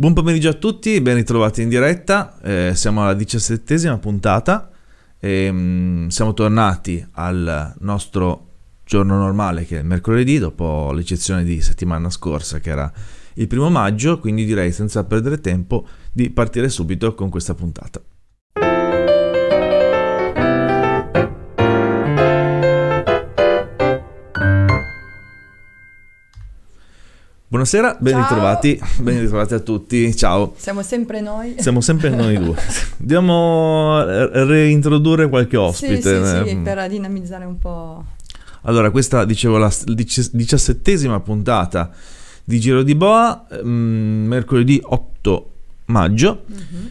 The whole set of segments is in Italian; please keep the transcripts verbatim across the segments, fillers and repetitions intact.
Buon pomeriggio a tutti, ben ritrovati in diretta, eh, siamo alla diciassettesima puntata e mh, siamo tornati al nostro giorno normale che è il mercoledì, dopo l'eccezione di settimana scorsa che era il primo maggio, quindi direi senza perdere tempo di partire subito con questa puntata. Buonasera, ben ritrovati, ben ritrovati a tutti, ciao. Siamo sempre noi. Siamo sempre noi due. Dobbiamo reintrodurre qualche ospite. Sì, sì, sì, per dinamizzare un po'. Allora, questa, dicevo, la diciassettesima puntata di Giro di Boa, mh, mercoledì otto maggio. Mm-hmm.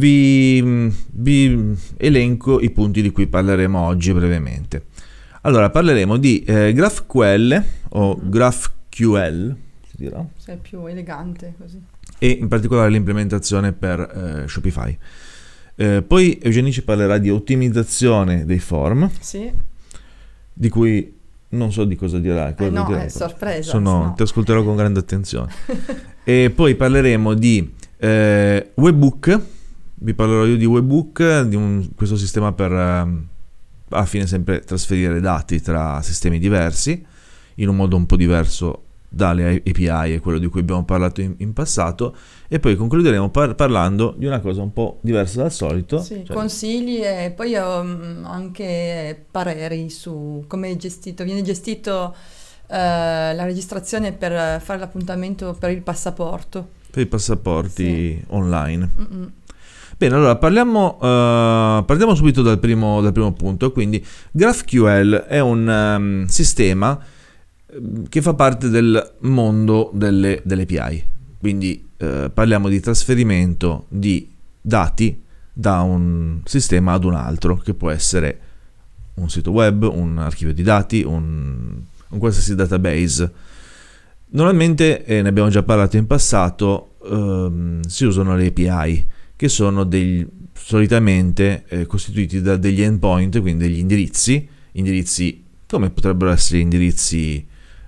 Vi, vi elenco i punti di cui parleremo oggi brevemente. Allora, parleremo di eh, GraphQL o mm-hmm. GraphQL. Dirà. Sei più elegante così. E in particolare l'implementazione per eh, Shopify. Eh, poi Eugenio ci parlerà di ottimizzazione dei form. Sì. Di cui non so di cosa dirà. Eh no, è sorpresa. Sono, no. Ti ascolterò con grande attenzione. E poi parleremo di eh, Webbook. Vi parlerò io di Webbook, di un, questo sistema per eh, alla fine sempre trasferire dati tra sistemi diversi in un modo un po' diverso dalle A P I e quello di cui abbiamo parlato in, in passato, e poi concluderemo par- parlando di una cosa un po' diversa dal solito. Sì, cioè... consigli e poi um, anche pareri su come è gestito, viene gestito uh, la registrazione per fare l'appuntamento per il passaporto. Per i passaporti sì. online. Mm-mm. Bene, allora parliamo, uh, partiamo subito dal primo, dal primo punto. Quindi GraphQL è un um, sistema che fa parte del mondo delle, delle A P I, quindi eh, parliamo di trasferimento di dati da un sistema ad un altro, che può essere un sito web, un archivio di dati, un, un qualsiasi database. Normalmente, eh, ne abbiamo già parlato in passato, ehm, si usano le A P I, che sono degli, solitamente eh, costituiti da degli endpoint, quindi degli indirizzi, indirizzi come potrebbero essere indirizzi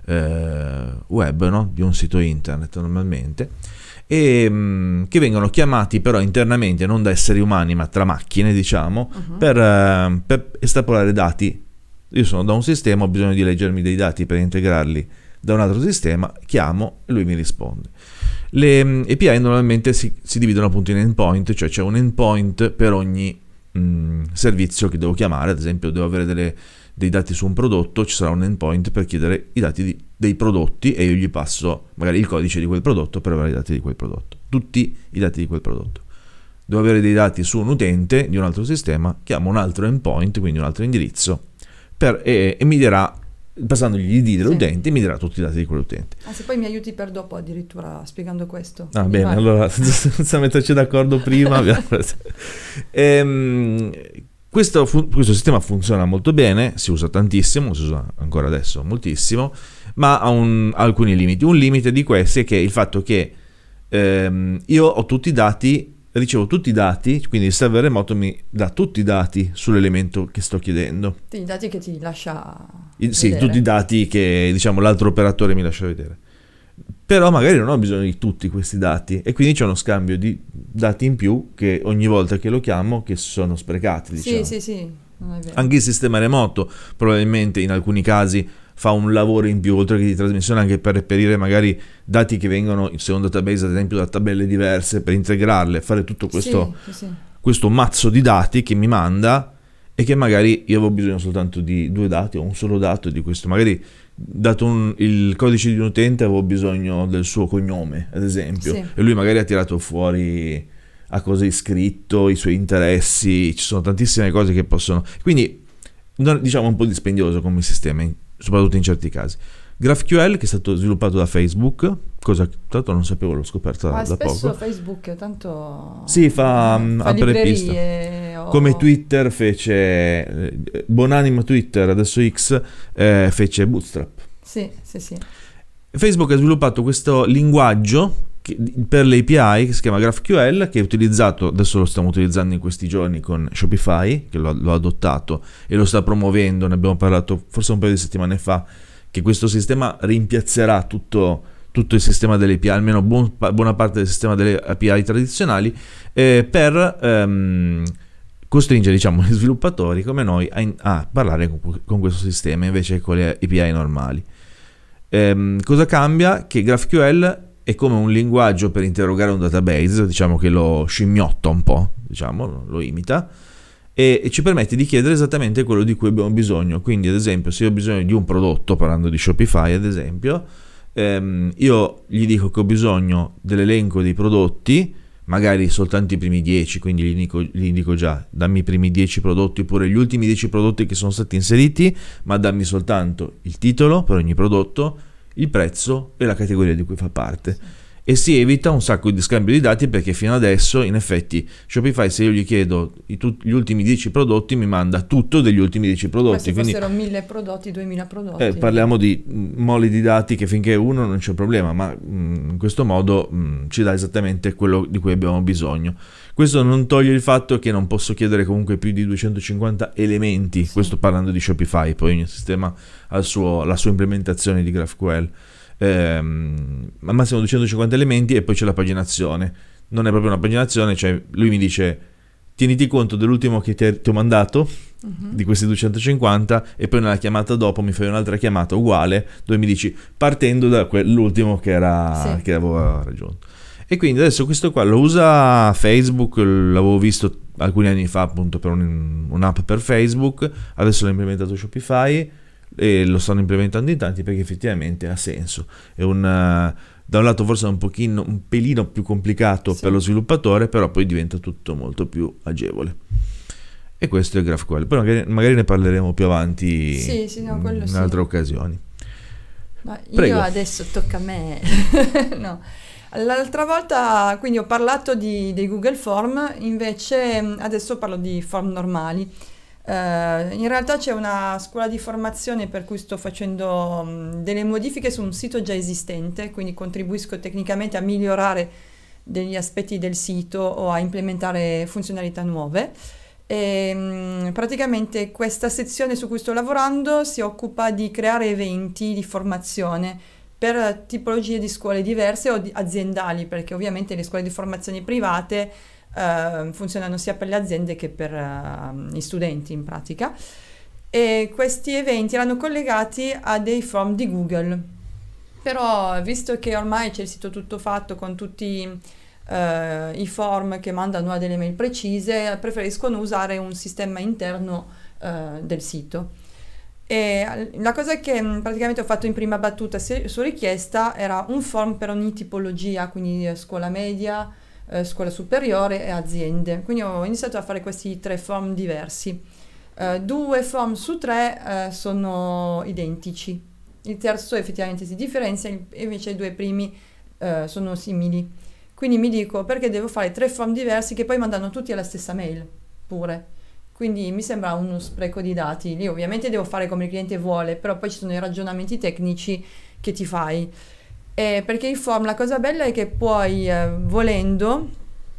web, no? Di un sito internet normalmente, e mh, che vengono chiamati però internamente non da esseri umani ma tra macchine, diciamo, uh-huh. per, uh, per estrapolare dati. Io sono da un sistema, ho bisogno di leggermi dei dati per integrarli da un altro sistema, chiamo e lui mi risponde. Le um, A P I normalmente si, si dividono appunto in endpoint, cioè c'è un endpoint per ogni mh, servizio che devo chiamare. Ad esempio devo avere delle dei dati su un prodotto, ci sarà un endpoint per chiedere i dati di, dei prodotti, e io gli passo magari il codice di quel prodotto per avere i dati di quel prodotto, tutti i dati di quel prodotto. Devo avere dei dati su un utente di un altro sistema, chiamo un altro endpoint, quindi un altro indirizzo, per, e, e mi dirà, passandogli gli I D dell'utente, sì. mi dirà tutti i dati di quell'utente. Ah, se poi mi aiuti per dopo addirittura spiegando questo. Ah, bene, vai. Allora senza metterci d'accordo prima. ehm, Questo, fu- questo sistema funziona molto bene, si usa tantissimo, si usa ancora adesso moltissimo, ma ha, un, ha alcuni limiti. Un limite di questi è che il fatto che ehm, io ho tutti i dati, ricevo tutti i dati, quindi il server remoto mi dà tutti i dati sull'elemento che sto chiedendo. I dati che ti lascia I, Sì, vedere. tutti i dati che, diciamo, l'altro operatore mi lascia vedere. Però magari non ho bisogno di tutti questi dati, e quindi c'è uno scambio di dati in più che ogni volta che lo chiamo che sono sprecati, diciamo. Sì, sì, sì, non è vero. Anche il sistema remoto probabilmente in alcuni casi fa un lavoro in più, oltre che di trasmissione, anche per reperire magari dati che vengono in un database, ad esempio da tabelle diverse, per integrarle, fare tutto questo, sì, sì, sì. questo mazzo di dati che mi manda, e che magari io avevo bisogno soltanto di due dati o un solo dato di questo. Magari dato un, il codice di un utente avevo bisogno del suo cognome, ad esempio, sì. e lui magari ha tirato fuori a cosa è iscritto, i suoi interessi, ci sono tantissime cose che possono, quindi diciamo un po' dispendioso come sistema, soprattutto in certi casi. GraphQL, che è stato sviluppato da Facebook, cosa che tanto non sapevo, l'ho scoperto Ma da spesso poco. Facebook tanto sì, fa, eh, fa apre pista o... come Twitter fece, eh, buonanima Twitter, adesso X, eh, fece Bootstrap. Sì, sì, sì. Facebook ha sviluppato questo linguaggio che, per le A P I, che si chiama GraphQL, che è utilizzato, adesso lo stiamo utilizzando in questi giorni con Shopify, che lo, lo ha adottato e lo sta promuovendo. Ne abbiamo parlato forse un paio di settimane fa, che questo sistema rimpiazzerà tutto tutto il sistema delle A P I, almeno buon, buona parte del sistema delle A P I tradizionali, eh, per ehm, costringere, diciamo, gli sviluppatori come noi a, in, a parlare con, con questo sistema invece che con le A P I normali. Ehm, cosa cambia? Che GraphQL è come un linguaggio per interrogare un database, diciamo che lo scimmiotta un po', diciamo, lo imita, e, e ci permette di chiedere esattamente quello di cui abbiamo bisogno. Quindi, ad esempio, se io ho bisogno di un prodotto, parlando di Shopify ad esempio, ehm, io gli dico che ho bisogno dell'elenco dei prodotti, magari soltanto i primi dieci, quindi gli dico, gli dico già dammi i primi dieci prodotti oppure gli ultimi dieci prodotti che sono stati inseriti, ma dammi soltanto il titolo per ogni prodotto, il prezzo e la categoria di cui fa parte. E si evita un sacco di scambio di dati, perché fino adesso in effetti Shopify, se io gli chiedo i tu- gli ultimi dieci prodotti, mi manda tutto degli ultimi dieci prodotti. Ma se quindi fossero mille prodotti, duemila prodotti. Eh, parliamo di moli di dati che finché uno non c'è problema, ma mh, in questo modo mh, ci dà esattamente quello di cui abbiamo bisogno. Questo non toglie il fatto che non posso chiedere comunque più di duecentocinquanta elementi, sì. Questo parlando di Shopify, poi ogni sistema ha il suo, la sua implementazione di GraphQL. Ehm, ma massimo duecentocinquanta elementi, e poi c'è la paginazione. Non è proprio una paginazione, cioè lui mi dice tieniti conto dell'ultimo che ti, ti ho mandato, uh-huh. di questi duecentocinquanta, e poi nella chiamata dopo mi fai un'altra chiamata uguale dove mi dici partendo da quell'ultimo che era sì. che avevo raggiunto. E quindi adesso questo qua lo usa Facebook, l'avevo visto alcuni anni fa appunto per un, un'app per Facebook, adesso l'ha implementato Shopify e lo stanno implementando in tanti perché effettivamente ha senso. È un, da un lato forse è un pochino un pelino più complicato sì. per lo sviluppatore, però poi diventa tutto molto più agevole. E questo è il GraphQL. Poi magari, magari ne parleremo più avanti sì, sì, no, quello in sì. altre occasioni. Ma io Prego. adesso tocca a me. No. L'altra volta quindi ho parlato di, dei Google Form, invece adesso parlo di form normali. Uh, in realtà c'è una scuola di formazione per cui sto facendo um, delle modifiche su un sito già esistente, quindi contribuisco tecnicamente a migliorare degli aspetti del sito o a implementare funzionalità nuove. E, um, praticamente questa sezione su cui sto lavorando si occupa di creare eventi di formazione per tipologie di scuole diverse o di aziendali, perché ovviamente le scuole di formazione private Uh, funzionano sia per le aziende che per uh, gli studenti in pratica, e questi eventi erano collegati a dei form di Google, però visto che ormai c'è il sito tutto fatto con tutti uh, i form che mandano a delle mail precise, preferiscono usare un sistema interno uh, del sito. E la cosa che praticamente ho fatto in prima battuta su richiesta era un form per ogni tipologia, quindi scuola media, Eh, scuola superiore e aziende. Quindi ho iniziato a fare questi tre form diversi. Eh, due form su tre eh, sono identici, il terzo effettivamente si differenzia, e invece i due primi eh, sono simili. Quindi mi dico, perché devo fare tre form diversi che poi mandano tutti alla stessa mail pure? Quindi mi sembra uno spreco di dati. Lì ovviamente devo fare come il cliente vuole, però poi ci sono i ragionamenti tecnici che ti fai. Eh, perché il form, la cosa bella è che puoi, eh, volendo,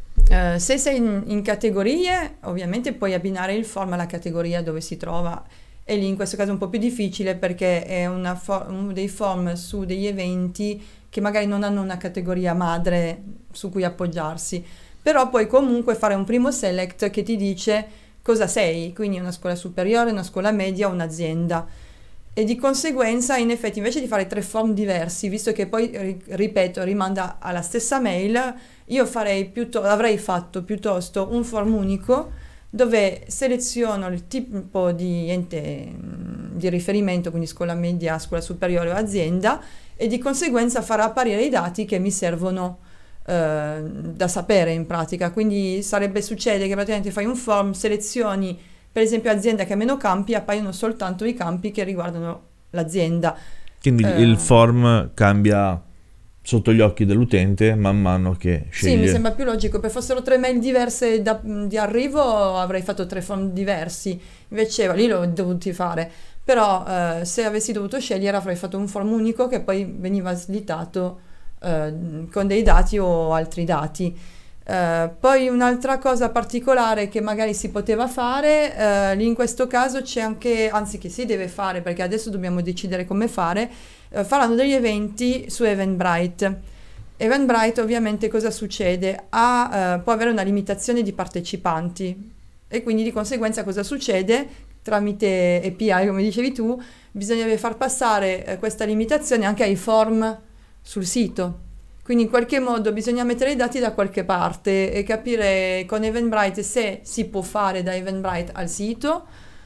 eh, se sei in, in categorie, ovviamente puoi abbinare il form alla categoria dove si trova, e lì in questo caso è un po' più difficile perché è una for- uno dei form su degli eventi che magari non hanno una categoria madre su cui appoggiarsi, però puoi comunque fare un primo select che ti dice cosa sei, quindi una scuola superiore, una scuola media, un'azienda. E di conseguenza, in effetti, invece di fare tre form diversi, visto che poi, ripeto, rimanda alla stessa mail, io farei piuttosto, avrei fatto piuttosto un form unico dove seleziono il tipo di ente di riferimento, quindi scuola media, scuola superiore o azienda, e di conseguenza farà apparire i dati che mi servono eh, da sapere in pratica. Quindi sarebbe, succede che praticamente fai un form, selezioni per esempio azienda che ha meno campi, appaiono soltanto i campi che riguardano l'azienda. Quindi eh, il form cambia sotto gli occhi dell'utente man mano che sceglie. Sì, mi sembra più logico. Per fossero tre mail diverse da, di arrivo avrei fatto tre form diversi, invece lì l'ho dovuti fare. Però eh, se avessi dovuto scegliere avrei fatto un form unico che poi veniva slittato eh, con dei dati o altri dati. Uh, poi un'altra cosa particolare che magari si poteva fare, uh, lì in questo caso c'è anche, anzi che si deve fare perché adesso dobbiamo decidere come fare, eh, faranno degli eventi su Eventbrite. Eventbrite ovviamente cosa succede? Ha, eh, può avere una limitazione di partecipanti e quindi di conseguenza cosa succede? Tramite A P I, come dicevi tu, bisognerebbe far passare eh, questa limitazione anche ai form sul sito. Quindi in qualche modo bisogna mettere i dati da qualche parte e capire con Eventbrite se si può fare da Eventbrite al sito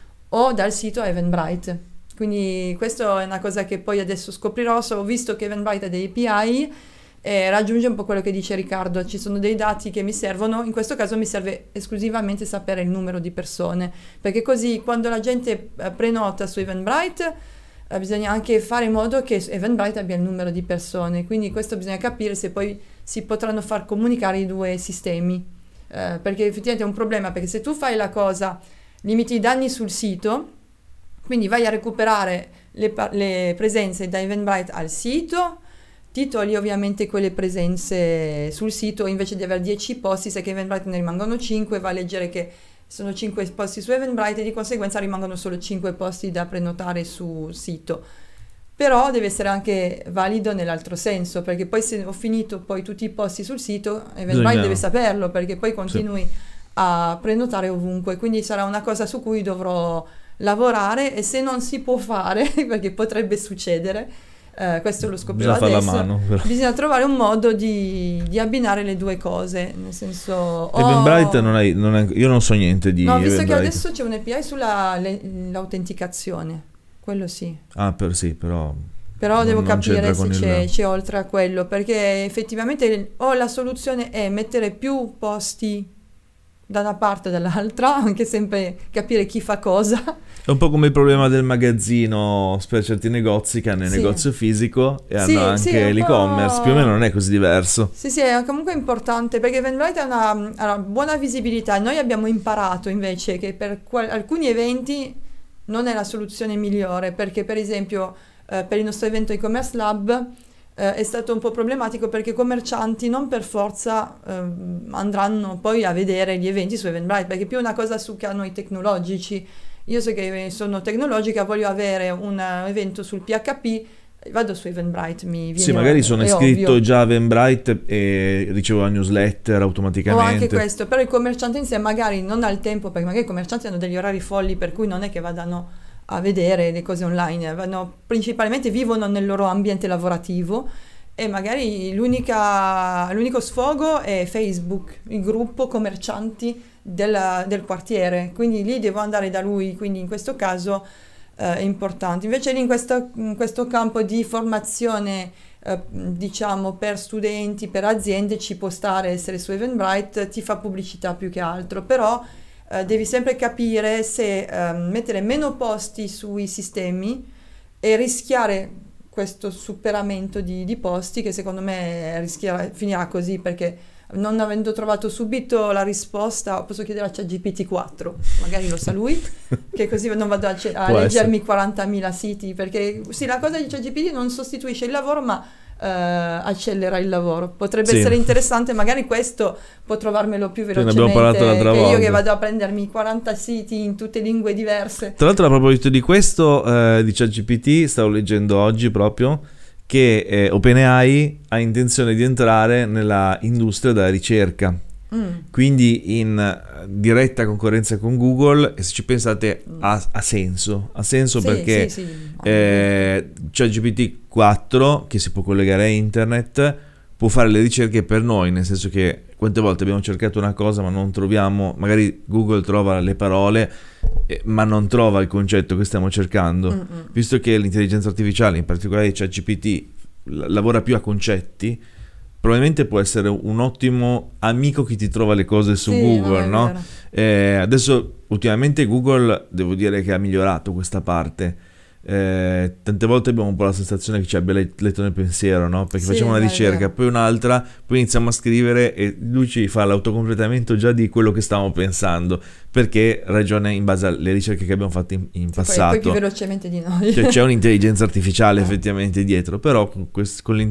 o dal sito a Eventbrite. Quindi questa è una cosa che poi adesso scoprirò, so, ho visto che Eventbrite ha dei A P I e raggiunge un po' quello che dice Riccardo, ci sono dei dati che mi servono, in questo caso mi serve esclusivamente sapere il numero di persone, perché così quando la gente eh, prenota su Eventbrite eh, bisogna anche fare in modo che Eventbrite abbia il numero di persone, quindi questo bisogna capire se poi si potranno far comunicare i due sistemi, eh, perché effettivamente è un problema, perché se tu fai la cosa, limiti i danni sul sito, quindi vai a recuperare le, pa- le presenze da Eventbrite al sito, ti togli ovviamente quelle presenze sul sito, invece di avere dieci posti, se che Eventbrite ne rimangono cinque, va a leggere che sono cinque posti su Eventbrite e di conseguenza rimangono solo cinque posti da prenotare sul sito. Però deve essere anche valido nell'altro senso, perché poi se ho finito poi tutti i posti sul sito, Eventbrite Bisogna... deve saperlo, perché poi continui sì. a prenotare ovunque, quindi sarà una cosa su cui dovrò lavorare e se non si può fare, perché potrebbe succedere, Uh, questo lo scoprirò bisogna adesso, fare la mano, però. Bisogna trovare un modo di, di abbinare le due cose, nel senso oh, Eventbrite non hai, non è, io non so niente di no, visto Eventbrite. che adesso c'è un A P I sulla le, l'autenticazione, quello sì, ah per sì però però non, devo non capire se c'è, il... c'è oltre a quello, perché effettivamente o la soluzione è mettere più posti da una parte o dall'altra, anche sempre capire chi fa cosa. È un po' come il problema del magazzino per certi negozi che hanno il sì. negozio fisico e sì, hanno anche sì, l'e-commerce, più o meno non è così diverso. Sì, sì, è comunque importante perché Eventbrite ha una, ha una buona visibilità. Noi abbiamo imparato invece che per qual- alcuni eventi non è la soluzione migliore, perché per esempio eh, per il nostro evento e-commerce lab eh, è stato un po' problematico perché i commercianti non per forza eh, andranno poi a vedere gli eventi su Eventbrite, perché è più una cosa su canoni tecnologici. Io so che sono tecnologica, voglio avere un evento sul P H P, vado su Eventbrite, mi viene sì, magari sono iscritto ovvio. già a Eventbrite e ricevo la newsletter automaticamente. O anche questo, però il commerciante in sé magari non ha il tempo, perché magari i commercianti hanno degli orari folli per cui non è che vadano a vedere le cose online, vanno, principalmente vivono nel loro ambiente lavorativo e magari l'unica, l'unico sfogo è Facebook, il gruppo commercianti del, del quartiere, quindi lì devo andare da lui, quindi in questo caso eh, è importante. Invece lì in questo, in questo campo di formazione eh, diciamo per studenti, per aziende ci può stare essere su Eventbrite, ti fa pubblicità più che altro, però eh, devi sempre capire se eh, mettere meno posti sui sistemi e rischiare questo superamento di, di posti che secondo me rischierà, finirà così, perché non avendo trovato subito la risposta posso chiedere a ChatGPT quattro, magari lo sa lui, che così non vado a, ce- a leggermi quarantamila siti, perché sì, la cosa di ChatGPT non sostituisce il lavoro ma eh, accelera il lavoro, potrebbe sì. essere interessante, magari questo può trovarmelo più velocemente ne abbiamo parlato l'altra che volta. io che vado a prendermi quaranta siti in tutte lingue diverse. Tra l'altro, a proposito di questo, eh, di ChatGPT, stavo leggendo oggi proprio che eh, OpenAI ha intenzione di entrare nella industria della ricerca, mm. quindi in diretta concorrenza con Google, e se ci pensate mm. ha, ha senso, ha senso sì, perché sì, sì. Eh, ChatGPT quattro, che si può collegare a internet, può fare le ricerche per noi, nel senso che quante volte abbiamo cercato una cosa ma non troviamo, magari Google trova le parole eh, ma non trova il concetto che stiamo cercando. Mm-mm. Visto che l'intelligenza artificiale, in particolare ChatGPT, l- lavora più a concetti, probabilmente può essere un ottimo amico che ti trova le cose su sì, Google, no? no? Eh, adesso ultimamente Google devo dire che ha migliorato questa parte. Eh, tante volte abbiamo un po' la sensazione che ci abbia letto nel pensiero, no? Perché sì, facciamo una ricerca, poi un'altra, poi iniziamo a scrivere e lui ci fa l'autocompletamento già di quello che stavamo pensando, perché ragiona in base alle ricerche che abbiamo fatto in, in passato. Poi, poi più velocemente di noi. Cioè, c'è un'intelligenza artificiale effettivamente dietro, però con, quest, con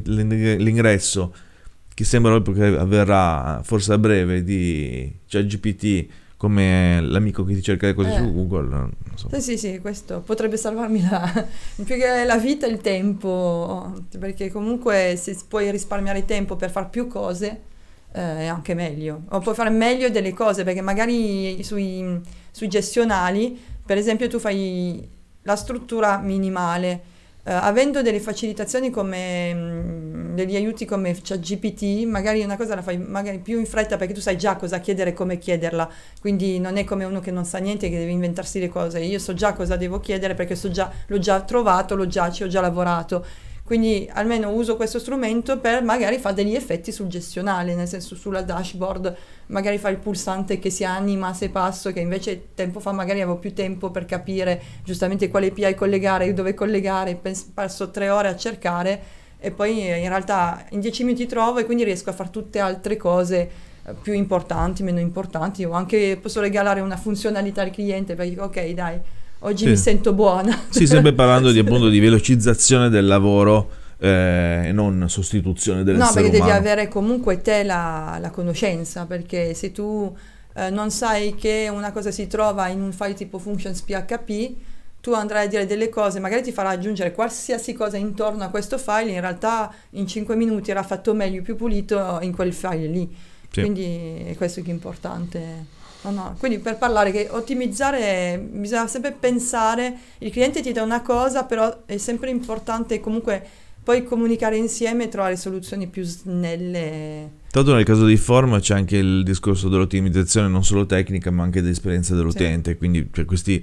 l'ingresso che sembra proprio che avverrà forse a breve di ChatGPT come l'amico che ti cerca le cose Eh. su Google, non so. Sì, sì, sì, questo potrebbe salvarmi la, più che la vita e il tempo, perché comunque se puoi risparmiare tempo per fare più cose eh, è anche meglio, o puoi fare meglio delle cose, perché magari sui, sui gestionali, per esempio, tu fai la struttura minimale, eh, avendo delle facilitazioni come mh, degli aiuti come ChatGPT, magari una cosa la fai magari più in fretta perché tu sai già cosa chiedere e come chiederla, quindi non è come uno che non sa niente che deve inventarsi le cose. Io so già cosa devo chiedere perché so già, l'ho già trovato, l'ho già, ci ho già lavorato. Quindi almeno uso questo strumento per magari fare degli effetti sul gestionale, nel senso sulla dashboard, magari fa il pulsante che si anima se passo, che invece tempo fa magari avevo più tempo per capire giustamente quale A P I collegare, dove collegare, pens- passo tre ore a cercare e poi in realtà in dieci minuti trovo e quindi riesco a fare tutte altre cose eh, più importanti, meno importanti, o anche posso regalare una funzionalità al cliente perché dico ok dai, oggi Sì. mi sento buona. Sì, sempre parlando di appunto di velocizzazione del lavoro eh, e non sostituzione No, dell'essere perché devi umano. avere comunque te la, la conoscenza, perché se tu eh, non sai che una cosa si trova in un file tipo functions P H P, tu andrai a dire delle cose, magari ti farà aggiungere qualsiasi cosa intorno a questo file, in realtà in cinque minuti era fatto meglio, più pulito in quel file lì. Sì. Quindi è questo che è importante. No, no. Quindi per parlare che ottimizzare bisogna sempre pensare, il cliente ti dà una cosa, però è sempre importante comunque poi comunicare insieme e trovare soluzioni più snelle. Tra l'altro nel caso di Form c'è anche il discorso dell'ottimizzazione non solo tecnica ma anche dell'esperienza dell'utente, quindi cioè, questi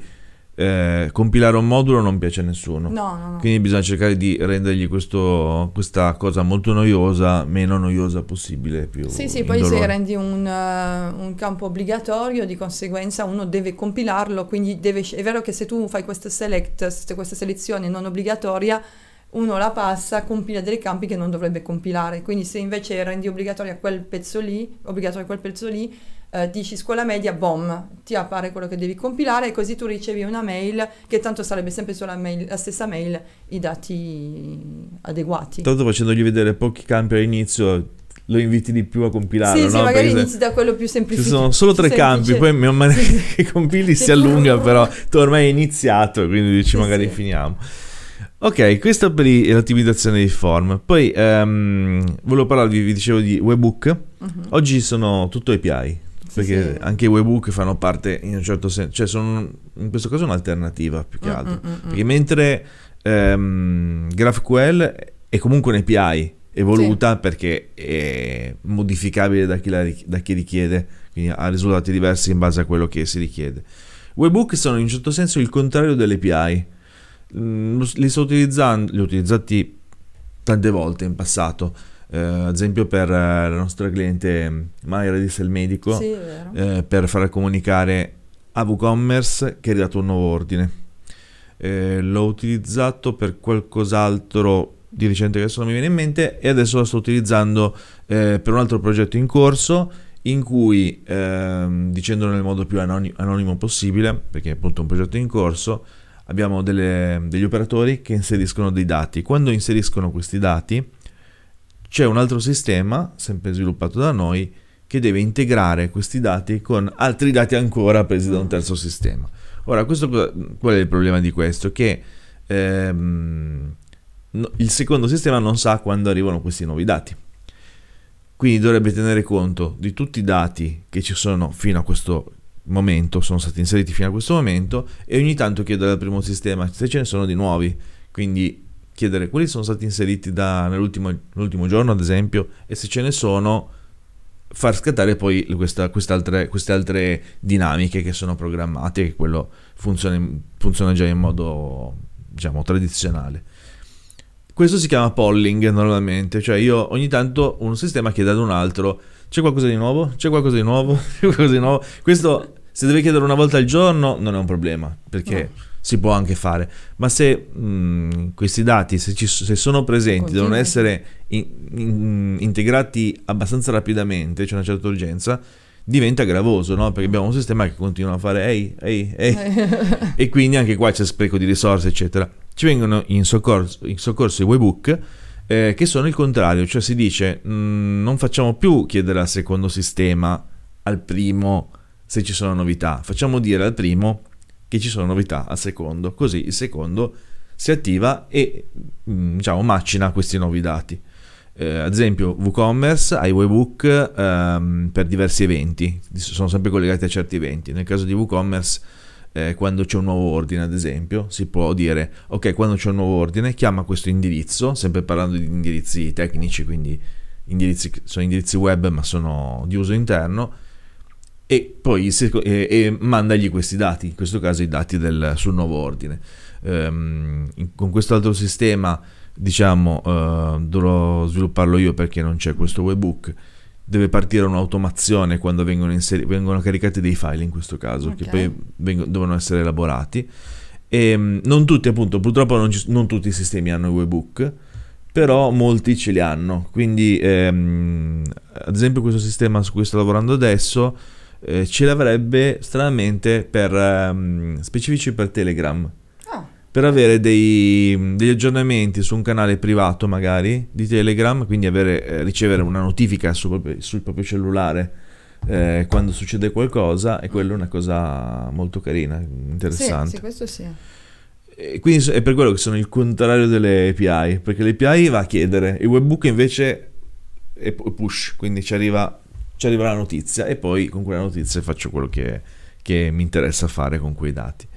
eh, compilare un modulo non piace a nessuno. No, no, no. Quindi bisogna cercare di rendergli questo, questa cosa molto noiosa, meno noiosa possibile, più Sì, sì, poi se indolore. rendi un, uh, un campo obbligatorio, di conseguenza uno deve compilarlo, quindi deve, sc- è vero che se tu fai questa select, se- questa selezione non obbligatoria, uno la passa, compila dei campi che non dovrebbe compilare, quindi se invece rendi obbligatoria quel pezzo lì, obbligatorio quel pezzo lì, eh, dici scuola media, boom, ti appare quello che devi compilare e così tu ricevi una mail che tanto sarebbe sempre sulla mail, la stessa mail, i dati adeguati. Tanto facendogli vedere pochi campi all'inizio lo inviti di più a compilarlo, Sì, sì, no? magari Perché se- inizi da quello più ci semplificato. sono solo tre campi, poi man mano che compili si allunga, però tu ormai hai iniziato, quindi dici Sì, magari sì. finiamo. Ok, questa per i- l'ottimizzazione di form. Poi ehm, volevo parlarvi, vi dicevo di webhook. Mhm. Oggi sono tutto A P I, perché sì. anche i webhook fanno parte in un certo senso, cioè sono in questo caso un'alternativa più che Mm, altro. mm, mm, Perché mentre ehm, GraphQL è comunque un A P I evoluta perché è modificabile da chi, la, ri- da chi richiede, quindi ha risultati diversi in base a quello che si richiede. Webhook sono in un certo senso il contrario delle A P I. Mm, li sto utilizzando, li ho utilizzati tante volte in passato, eh, ad esempio per eh, la nostra cliente Mayra di Sel Medico, Sì, è vero. eh, per far comunicare a WooCommerce che è arrivato un nuovo ordine. Eh, l'ho utilizzato per qualcos'altro di recente che adesso non mi viene in mente e adesso lo sto utilizzando eh, per un altro progetto in corso in cui, ehm, dicendolo nel modo più anoni- anonimo possibile, perché è appunto un progetto in corso, abbiamo delle- degli operatori che inseriscono dei dati. Quando inseriscono questi dati c'è un altro sistema, sempre sviluppato da noi, che deve integrare questi dati con altri dati ancora presi da un terzo sistema. Ora, questo, cosa- qual è il problema di questo? Che ehm, no- il secondo sistema non sa quando arrivano questi nuovi dati. Quindi dovrebbe tenere conto di tutti i dati che ci sono fino a questo momento, sono stati inseriti fino a questo momento, e ogni tanto chiedere al primo sistema se ce ne sono di nuovi. Quindi chiedere quali sono stati inseriti da, nell'ultimo, nell'ultimo giorno, ad esempio, e se ce ne sono, far scattare poi questa, queste, altre, queste altre dinamiche che sono programmate, che quello funziona, funziona già in modo, diciamo, tradizionale. Questo si chiama polling normalmente, cioè io ogni tanto un sistema chiede ad un altro: c'è qualcosa di nuovo? C'è qualcosa di nuovo? C'è qualcosa di nuovo? Questo, se deve chiedere una volta al giorno, non è un problema, perché No. si può anche fare. Ma se mh, questi dati, se, ci, se sono presenti, Continui. devono essere in- in- integrati abbastanza rapidamente, c'è una certa urgenza, diventa gravoso, no? Perché abbiamo un sistema che continua a fare ehi, ehi, ehi, e quindi anche qua c'è spreco di risorse, eccetera. Ci vengono in soccorso, in soccorso i webhook, eh, che sono il contrario, cioè si dice mh, non facciamo più chiedere al secondo sistema al primo se ci sono novità. Facciamo dire al primo che ci sono novità al secondo, così il secondo si attiva e diciamo macina questi nuovi dati. Eh, ad esempio WooCommerce ha i webhook ehm, per diversi eventi, sono sempre collegati a certi eventi. Nel caso di WooCommerce, eh, quando c'è un nuovo ordine, ad esempio, si può dire ok, quando c'è un nuovo ordine chiama questo indirizzo, sempre parlando di indirizzi tecnici, quindi indirizzi, sono indirizzi web ma sono di uso interno, e poi e, e mandagli questi dati, in questo caso i dati del, sul nuovo ordine. Ehm, in, con questo altro sistema, diciamo, uh, dovrò svilupparlo io perché non c'è questo webhook, deve partire un'automazione quando vengono, inseri- vengono caricati dei file, in questo caso, okay, che poi vengono, devono essere elaborati. E um, non tutti, appunto, purtroppo non, ci, non tutti i sistemi hanno i webhook, però molti ce li hanno, quindi ehm, ad esempio questo sistema su cui sto lavorando adesso eh, ce l'avrebbe stranamente per ehm, specifici per Telegram, per avere dei, degli aggiornamenti su un canale privato magari di Telegram, quindi avere, eh, ricevere una notifica sul, sul proprio cellulare eh, quando succede qualcosa, e quello è una cosa molto carina, interessante. Sì, sì, questo sì. E quindi è per quello che sono il contrario delle A P I, perché le A P I va a chiedere, il webhook invece è push, quindi ci arriva, ci arriva la notizia e poi con quella notizia faccio quello che, che mi interessa fare con quei dati.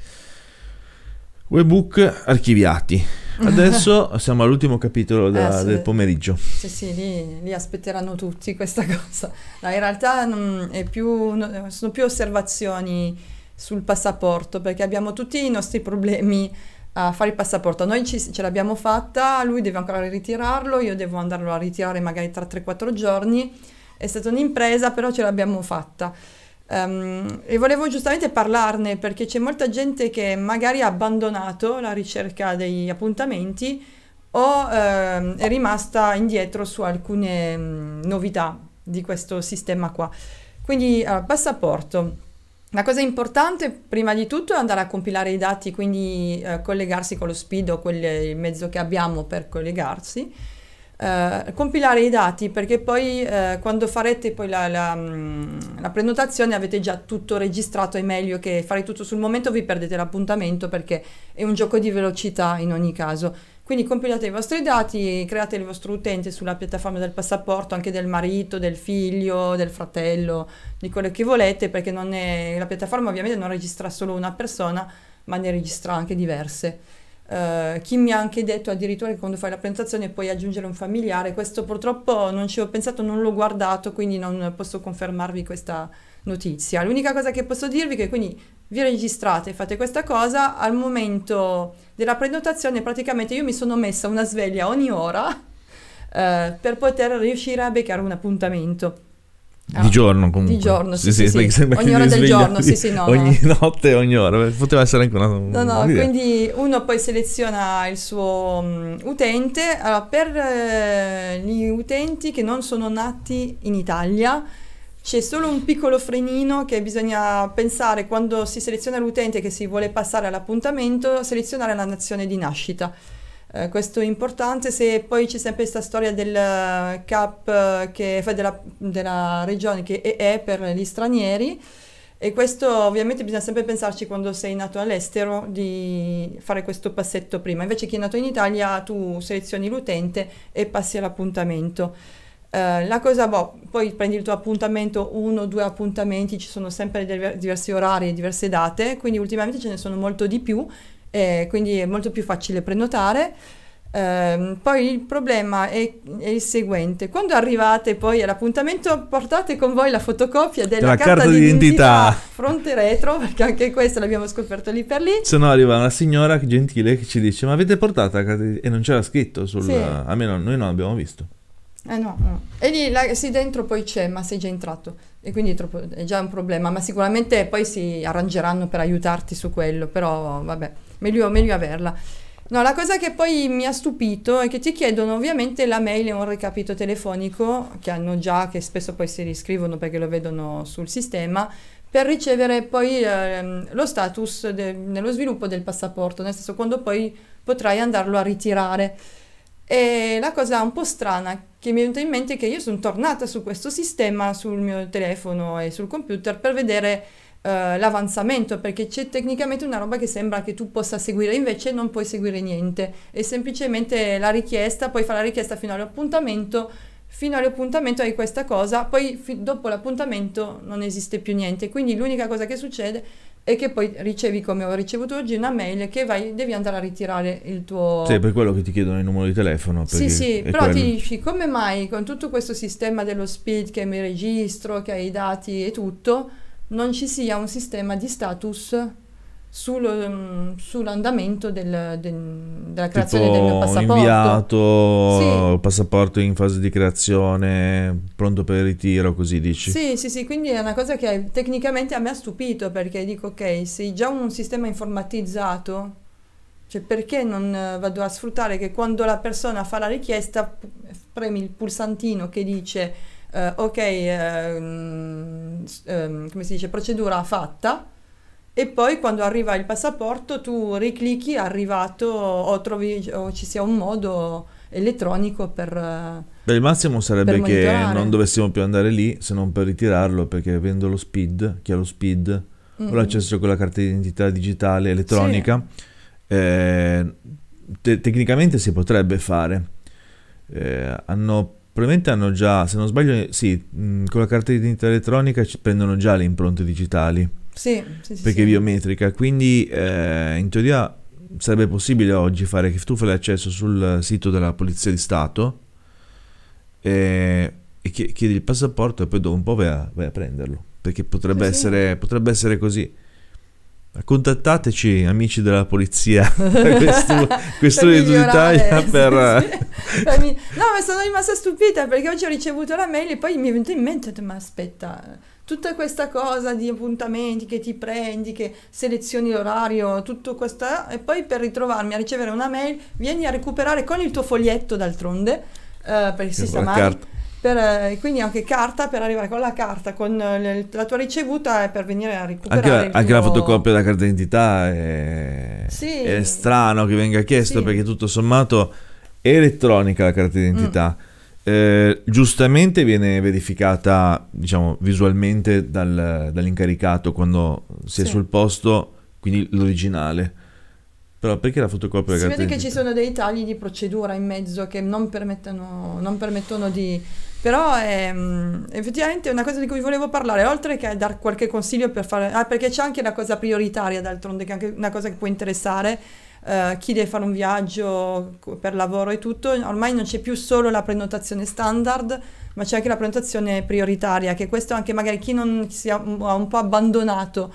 Webhook archiviati. Adesso siamo all'ultimo capitolo da, eh, sì, del pomeriggio. Sì, sì, lì, lì aspetteranno tutti questa cosa. No, in realtà non, è più, no, sono più osservazioni sul passaporto, perché abbiamo tutti i nostri problemi a fare il passaporto. Noi ci, ce l'abbiamo fatta, lui deve ancora ritirarlo, io devo andarlo a ritirare magari tra tre quattro giorni. È stata un'impresa, però ce l'abbiamo fatta. Um, e volevo giustamente parlarne perché c'è molta gente che magari ha abbandonato la ricerca degli appuntamenti o um, è rimasta indietro su alcune um, novità di questo sistema qua. Quindi uh, passaporto. La cosa importante prima di tutto è andare a compilare i dati, quindi uh, collegarsi con lo Speedo, quello è il mezzo che abbiamo per collegarsi. Uh, compilare i dati, perché poi uh, quando farete poi la, la, la prenotazione avete già tutto registrato. È meglio che fare tutto sul momento, vi perdete l'appuntamento, perché è un gioco di velocità in ogni caso. Quindi compilate i vostri dati, create il vostro utente sulla piattaforma del passaporto, anche del marito, del figlio, del fratello, di quello che volete, perché non è, la piattaforma ovviamente non registra solo una persona, ma ne registra anche diverse. Uh, chi mi ha anche detto addirittura che quando fai la prenotazione puoi aggiungere un familiare. Questo purtroppo non ci ho pensato, non l'ho guardato, quindi non posso confermarvi questa notizia. L'unica cosa che posso dirvi è che quindi vi registrate, fate questa cosa. Al momento della prenotazione praticamente io mi sono messa una sveglia ogni ora uh, per poter riuscire a beccare un appuntamento. Di giorno comunque. Di giorno, sì, sì, sì, sì, sì. Ogni ora del giorno, sì, sì, no. Ogni no. notte, ogni ora, poteva essere anche una... No, no, un'idea. Quindi uno poi seleziona il suo um, utente. Allora, per uh, gli utenti che non sono nati in Italia c'è solo un piccolo frenino che bisogna pensare quando si seleziona l'utente che si vuole passare all'appuntamento, selezionare la nazione di nascita. Uh, questo è importante. Se poi c'è sempre questa storia del uh, cap uh, che fa della, della regione che è, è per gli stranieri, e questo ovviamente bisogna sempre pensarci quando sei nato all'estero di fare questo passetto prima. Invece chi è nato in Italia tu selezioni l'utente e passi all'appuntamento. Uh, la cosa, boh, poi prendi il tuo appuntamento, uno o due appuntamenti, ci sono sempre diver- diversi orari e diverse date, quindi ultimamente ce ne sono molto di più. Eh, quindi è molto più facile prenotare. Eh, poi il problema è, è il seguente: quando arrivate poi all'appuntamento portate con voi la fotocopia della, della carta, carta d'identità fronte e retro, perché anche questo l'abbiamo scoperto lì per lì. Se no arriva una signora gentile che ci dice: ma avete portato la carta d'identità? E non c'era scritto sul... Sì. Almeno noi non l'abbiamo visto. Eh no, no. E lì là, sì, dentro poi c'è, ma sei già entrato e quindi è, troppo, è già un problema, ma sicuramente poi si arrangeranno per aiutarti su quello, però vabbè, meglio, meglio averla. No, la cosa che poi mi ha stupito è che ti chiedono ovviamente la mail e un recapito telefonico, che hanno già, che spesso poi si riscrivono perché lo vedono sul sistema, per ricevere poi ehm, lo status de- nello sviluppo del passaporto, nel senso quando poi potrai andarlo a ritirare. E la cosa un po' strana che mi è venuto in mente che io sono tornata su questo sistema sul mio telefono e sul computer per vedere eh, l'avanzamento, perché c'è tecnicamente una roba che sembra che tu possa seguire, invece non puoi seguire niente, è semplicemente la richiesta, puoi fare la richiesta fino all'appuntamento, fino all'appuntamento hai questa cosa, poi fi- dopo l'appuntamento non esiste più niente, quindi l'unica cosa che succede è che poi ricevi, come ho ricevuto oggi, una mail che vai, devi andare a ritirare il tuo... Sì, per quello che ti chiedono il numero di telefono. Sì, sì, è però quello. ti dici, come mai con tutto questo sistema dello SPID che mi registro, che hai i dati e tutto, non ci sia un sistema di status sul, mm, sull'andamento del- del- della creazione del mio Tipo passaporto? inviato, Sì. passaporto in fase di creazione, pronto per il ritiro, così dici. Sì, sì, sì, quindi è una cosa che tecnicamente a me ha stupito, perché dico, ok, se già un sistema informatizzato, cioè perché non eh, vado a sfruttare che quando la persona fa la richiesta p- premi il pulsantino che dice eh, ok, ehm, s- ehm, come si dice, procedura fatta, e poi quando arriva il passaporto tu riclicchi arrivato, o trovi o ci sia un modo elettronico per, eh, Beh, il massimo sarebbe per che monitorare. non dovessimo più andare lì se non per ritirarlo, perché avendo lo SPID, chi ha lo SPID o Mm. l'accesso con la carta d'identità digitale elettronica, eh, te- tecnicamente si potrebbe fare. Eh, hanno, probabilmente hanno già, se non sbaglio, sì, mh, con la carta d'identità elettronica ci prendono già le impronte digitali, Sì, sì, sì, perché è sì. biometrica, quindi eh, in teoria sarebbe possibile oggi fare che tu fai l'accesso sul sito della Polizia di Stato e, e chi- chiedi il passaporto e poi dopo un po' vai a, vai a prenderlo, perché potrebbe Sì, sì. essere, potrebbe essere così. Contattateci, amici della polizia, questo, questo Per di migliorare, Italia sì, per... sì. Per mi- No, ma sono rimasta stupita perché oggi ho ricevuto la mail e poi mi è venuto in mente, ho detto, ma aspetta, tutta questa cosa di appuntamenti che ti prendi, che selezioni l'orario, tutto questo, e poi per ritrovarmi a ricevere una mail, vieni a recuperare con il tuo foglietto d'altronde, eh, per il la sistema, carta. per, eh, quindi anche carta per arrivare con la carta, con eh, le- la tua ricevuta e per venire a recuperare Anche, la, il anche la tuo- fotocopia della carta d'identità è, Sì. è strano che venga chiesto, Sì. perché tutto sommato è elettronica la carta d'identità. Mm. Eh, giustamente viene verificata, diciamo, visualmente dal- dall'incaricato quando si è Sì. sul posto, quindi l'originale. Però perché la fotocopia Si della carta vede che ci d'identità? sono dei tagli di procedura in mezzo che non permettono, non permettono di... Però è, mm, effettivamente è una cosa di cui volevo parlare, oltre che dar qualche consiglio per fare... Ah, perché c'è anche la cosa prioritaria, d'altronde, che è anche una cosa che può interessare eh, chi deve fare un viaggio co- per lavoro e tutto. Ormai non c'è più solo la prenotazione standard, ma c'è anche la prenotazione prioritaria, che questo anche magari chi non si ha un, ha un po' abbandonato,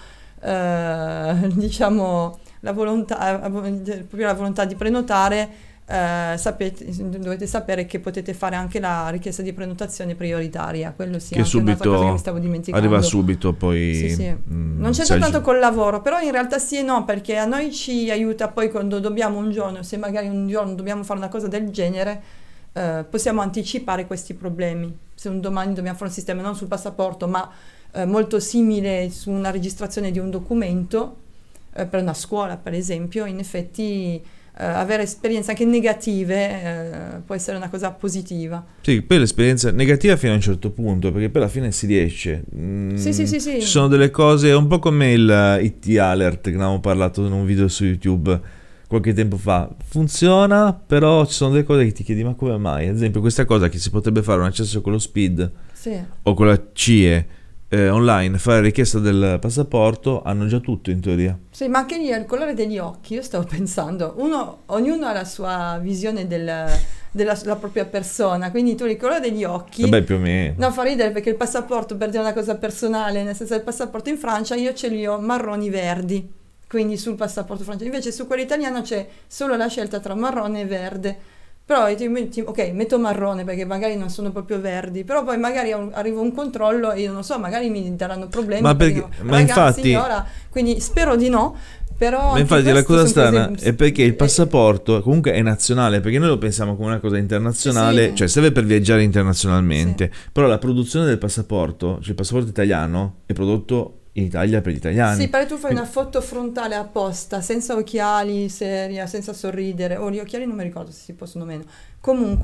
eh, diciamo la volontà, eh, proprio la volontà di prenotare, eh, sapete, dovete sapere che potete fare anche la richiesta di prenotazione prioritaria, quello sì, Che anche un'altra cosa che mi subito stavo dimenticando. arriva subito, poi Sì, sì. mm, Non si c'entra tanto aggi- col lavoro, però in realtà sì e no, perché a noi ci aiuta poi quando dobbiamo un giorno, se magari un giorno dobbiamo fare una cosa del genere, eh, possiamo anticipare questi problemi. Se un domani dobbiamo fare un sistema non sul passaporto, ma eh, molto simile su una registrazione di un documento, eh, per una scuola per esempio, in effetti eh, avere esperienze anche negative eh, può essere una cosa positiva. Sì, poi l'esperienza negativa fino a un certo punto, perché poi alla fine si riesce. Mm, Sì, sì, sì, sì. Ci sono delle cose, un po' come il I T Alert che ne avevamo parlato in un video su YouTube qualche tempo fa. Funziona, però ci sono delle cose che ti chiedi, ma come mai? Ad esempio questa cosa che si potrebbe fare un accesso con lo SPID Sì. o con la C I E eh, online, fare richiesta del passaporto, hanno già tutto in teoria. Sì, ma anche lì al colore degli occhi, io stavo pensando, uno, ognuno ha la sua visione del- della, della propria persona, quindi tu il colore degli occhi... Vabbè, più o meno. No, fa ridere perché il passaporto, per dire una cosa personale, nel senso del passaporto in Francia, io ce li ho marroni verdi, quindi sul passaporto francese, invece su quello italiano c'è solo la scelta tra marrone e verde. Però ti metti- ok, metto marrone perché magari non sono proprio verdi, però poi magari un- arriva un controllo e io non so, magari mi daranno problemi. Ma perché perché- no, ma ragazzi, infatti- ora, quindi spero di no, però Ma anche infatti la questo cosa sono strana cose- è perché il eh, passaporto comunque è nazionale, perché noi lo pensiamo come una cosa internazionale, Sì, sì. cioè serve per viaggiare internazionalmente, però la produzione del passaporto, cioè il passaporto italiano, è prodotto in Italia per gli italiani. Sì, pare tu fai Quindi- una foto frontale apposta, senza occhiali, seria, senza sorridere, o gli occhiali non mi ricordo se si possono o meno. Comunque,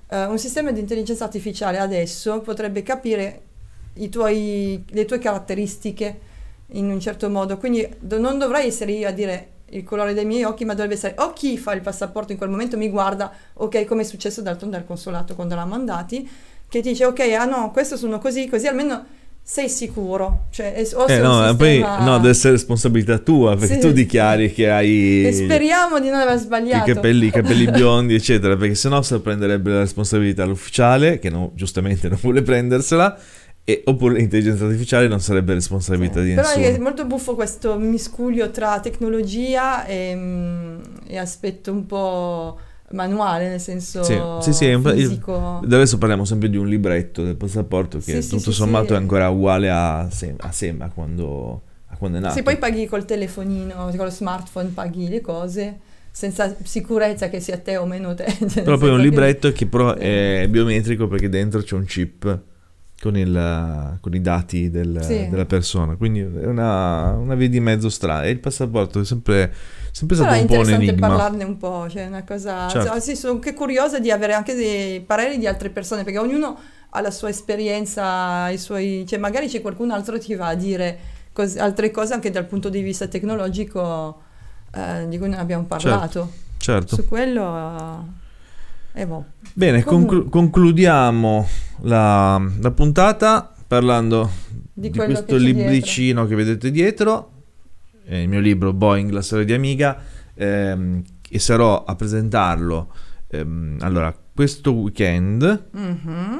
Uh, un sistema di intelligenza artificiale adesso potrebbe capire i tuoi, le tue caratteristiche in un certo modo, quindi do- non dovrei essere io a dire il colore dei miei occhi, ma dovrebbe essere o chi fa il passaporto in quel momento mi guarda, ok, come è successo d'altronde al consolato quando l'hanno mandati, che ti dice ok, ah no, questo sono così, così almeno sei sicuro, cioè, o eh se no, un sistema... poi no, deve essere responsabilità tua, perché Sì, tu dichiari sì. che hai E speriamo di non aver i sbagliato. capelli, i capelli biondi, eccetera, perché sennò se prenderebbe la responsabilità l'ufficiale, che no, giustamente non vuole prendersela, e, oppure l'intelligenza artificiale non sarebbe responsabilità Sì. di Però nessuno. è molto buffo questo miscuglio tra tecnologia e, mm, e aspetto un po' manuale, nel senso Sì, sì, sì, è un po'- fisico. Da adesso parliamo sempre di un libretto del passaporto che Sì, sì, tutto sì, sommato sì. è ancora uguale a, Sem- a Sema quando, a quando è nato. Se poi paghi col telefonino, con lo smartphone, paghi le cose senza sicurezza che sia te o meno te. Cioè, Però poi è un senza che- libretto che però Eh. è biometrico perché dentro c'è un chip con, il, con i dati del- Sì. della persona, quindi è una, una via di mezzo strana. E il passaporto è sempre, sempre Però stato è un po' un interessante enigma. parlarne un po', cioè è una cosa... Certo. cioè, sì, sono anche curiosa di avere anche dei pareri di altre persone, perché ognuno ha la sua esperienza, i suoi... cioè magari c'è qualcun altro che ti va a dire cos- altre cose anche dal punto di vista tecnologico eh, di cui non abbiamo parlato. Certo. Su quello... eh, eh, boh. Bene, Comunque- conclu- concludiamo la, la puntata parlando Di di, quello questo che c'è libricino che vedete dietro, è il mio libro Boeing, la storia di Amiga, ehm, e sarò a presentarlo ehm, allora questo weekend. Mhm.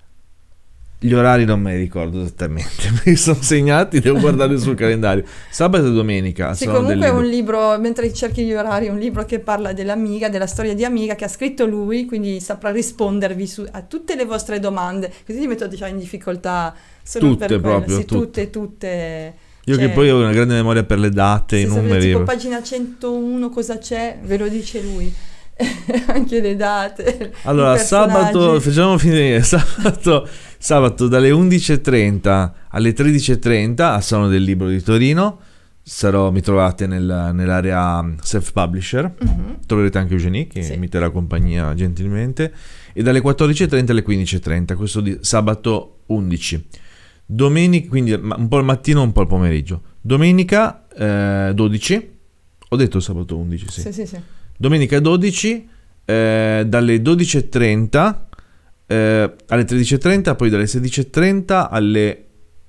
Gli orari non me li ricordo esattamente, mi sono segnati, devo guardare sul calendario. Sabato e domenica Sì, sono del comunque è libro. un libro, mentre cerchi gli orari, è un libro che parla dell'Amiga, della storia di Amiga, che ha scritto lui, quindi saprà rispondervi su- a tutte le vostre domande, così ti metto diciamo, in difficoltà solo Tutte per quello. proprio, Sì, tutte. tutte, tutte. Io Cioè, che poi ho una grande memoria per le date, se i sapete numeri. tipo pagina centouno cosa c'è, ve lo dice lui. Anche le date. Allora, i personaggi. sabato, facciamo finire, sabato, sabato dalle undici e trenta alle tredici e trenta a Salone del Libro di Torino, sarò, mi trovate nel- nell'area self-publisher, Mhm. troverete anche Eugenie che Sì. mi terrà compagnia gentilmente, e dalle quattordici e trenta alle quindici e trenta, questo di sabato undici. Domenica, quindi ma- un po' il mattino, un po' il pomeriggio. Domenica eh, dodici, ho detto sabato undici, sì. Sì, sì, sì. Domenica dodici, eh, dalle dodici e trenta eh, alle tredici e trenta, poi dalle sedici e trenta alle...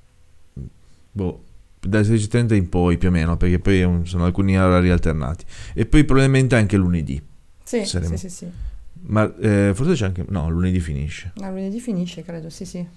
boh, dalle sedici e trenta in poi più o meno, perché poi è un- sono alcuni orari alternati. E poi probabilmente anche lunedì. Sì, Saremo. sì, sì, sì. Ma eh, forse c'è anche... no, lunedì finisce. A lunedì finisce, credo, sì, sì.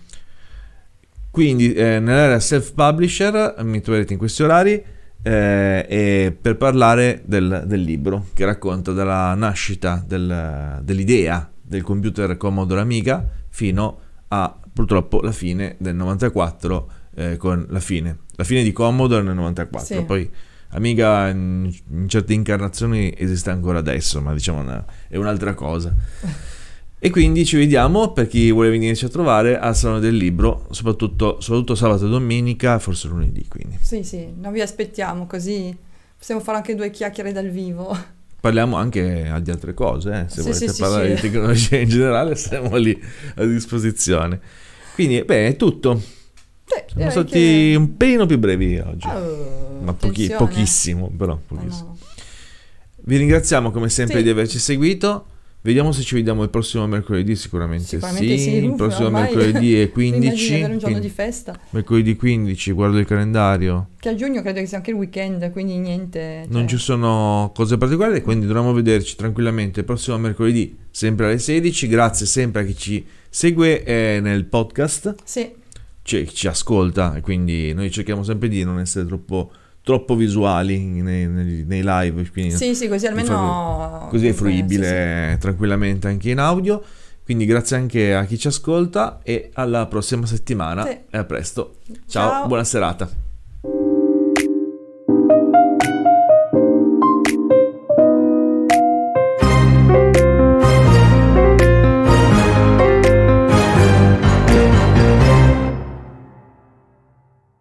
Quindi eh, nell'area self-publisher mi troverete in questi orari eh, e per parlare del, del libro che racconta dalla nascita del- dell'idea del computer Commodore Amiga fino a purtroppo la fine del novantaquattro, eh, con la fine la fine di Commodore nel novantaquattro. Sì. Poi Amiga in, in certe incarnazioni esiste ancora adesso, ma diciamo una- è un'altra cosa. E quindi ci vediamo, per chi vuole venirci a trovare, al Salone del Libro, soprattutto, soprattutto sabato e domenica, forse lunedì, quindi. Sì, sì, noi vi aspettiamo, così possiamo fare anche due chiacchiere dal vivo. Parliamo anche di altre cose, eh. Se Sì, volete sì, sì, parlare sì. di tecnologia in generale, saremo lì a disposizione. Quindi, beh, è tutto. Sì, Siamo direi stati che- un pelino più brevi oggi, Oh, ma pochi- attenzione. pochissimo, però No, pochissimo. no. Vi ringraziamo come sempre Sì. di averci seguito. Vediamo se ci vediamo il prossimo mercoledì, sicuramente, Sicuramente sì, il uff, prossimo ormai- mercoledì è Immagini quindici. avere un giorno quindi- di festa, Mercoledì quindici, guardo il calendario, che a giugno credo che sia anche il weekend, quindi niente. non cioè- ci sono cose particolari, quindi dovremo vederci tranquillamente il prossimo mercoledì, sempre alle sedici. Grazie sempre a chi ci segue eh, nel podcast, Sì, cioè chi ci ascolta, e quindi noi cerchiamo sempre di non essere troppo, troppo visuali nei, nei- nei live, quindi sì, sì, così di almeno... farlo- così è fruibile Sì, tranquillamente anche in audio. Quindi grazie anche a chi ci ascolta e alla prossima settimana Sì. e a presto. Ciao, Ciao. buona serata.